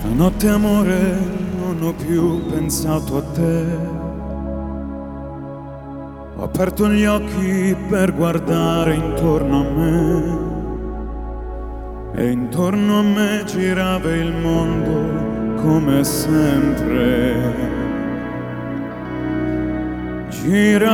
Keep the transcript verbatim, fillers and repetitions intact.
Stanotte amore non ho più pensato a te. Ho aperto gli occhi per guardare intorno a me e intorno a me girava il mondo come sempre. Gira